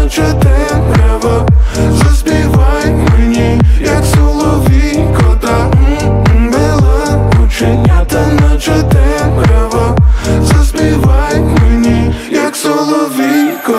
наче темрява. Заспівай мені, як соловійко, бела оченята, наче темрява. Заспівай мені, як соловійко,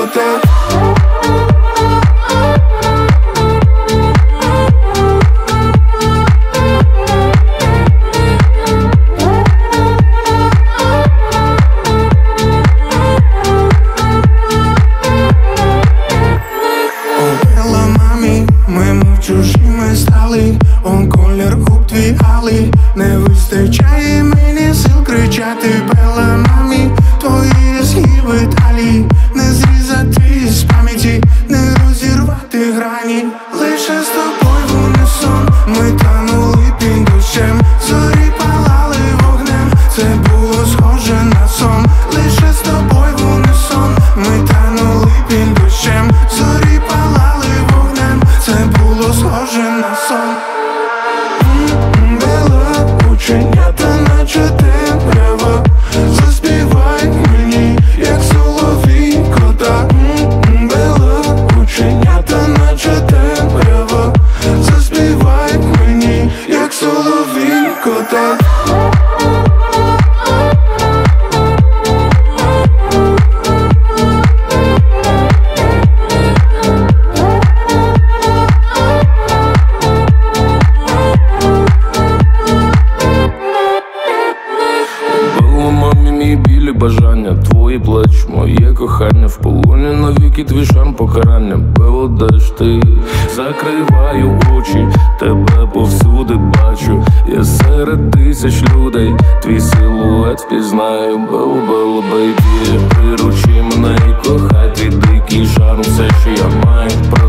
чужими стали, он колір губ твій алий. Не вистачає мені сил кричати Бела мамі. Твої схиби талії не зрізати з пам'яті, не розірвати грані. Лише з тобою в унісон ми танули під дощем. Зорі палали вогнем, це було схоже на сон. Лише з тобою в унісон ми танули під дощем. Зорі палали вогнем, це було схоже на сон. Бела оченята, наче темрява. Заспівай мені, як соловійко, бела оченята, наче темрява. Заспівай мені, як соловійко, бажання, твої плеч, моє кохання, в полоні навіки твій шарм покарання. Бело, де ж ти? Закриваю очі, тебе повсюди бачу. Я серед тисяч людей, твій силует впізнаю. Бело, бело, бейбі, приручи мене і кохай. Твій дикий шарм, все, що я маю.